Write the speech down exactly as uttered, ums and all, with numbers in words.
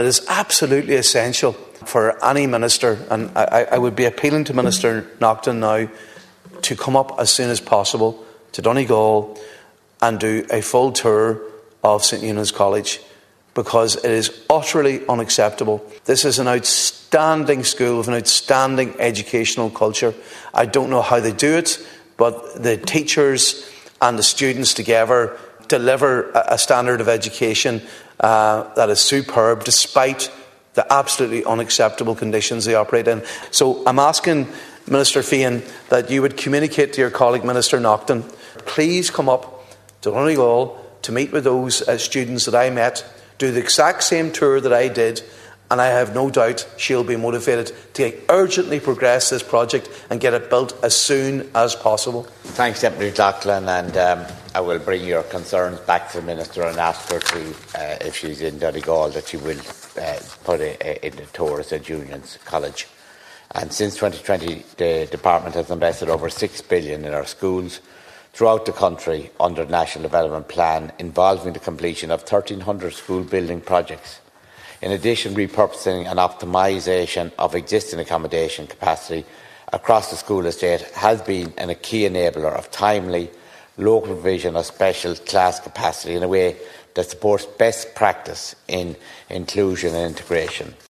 It is absolutely essential for any minister, and I, I would be appealing to Minister Naughton now to come up as soon as possible to Donegal and do a full tour of St Eunan's College, because it is utterly unacceptable. This is an outstanding school with an outstanding educational culture. I don't know how they do it, but the teachers and the students together deliver a standard of education uh, that is superb, despite the absolutely unacceptable conditions they operate in. So I'm asking Minister Feehan that you would communicate to your colleague Minister Naughton, please come up to Donegal to meet with those uh, students that I met, do the exact same tour that I did, and I have no doubt she'll be motivated to urgently progress this project and get it built as soon as possible. Thanks, Deputy Loughlin, and um, I will bring your concerns back to the Minister and ask her to, uh, if she's in Donegal, that she will uh, put it in the tour at St Eunan's College. And since twenty twenty, the Department has invested over six billion dollars in our schools throughout the country under the National Development Plan, involving the completion of thirteen hundred school building projects. In addition, repurposing and optimisation of existing accommodation capacity across the school estate has been a key enabler of timely local provision of special class capacity in a way that supports best practice in inclusion and integration.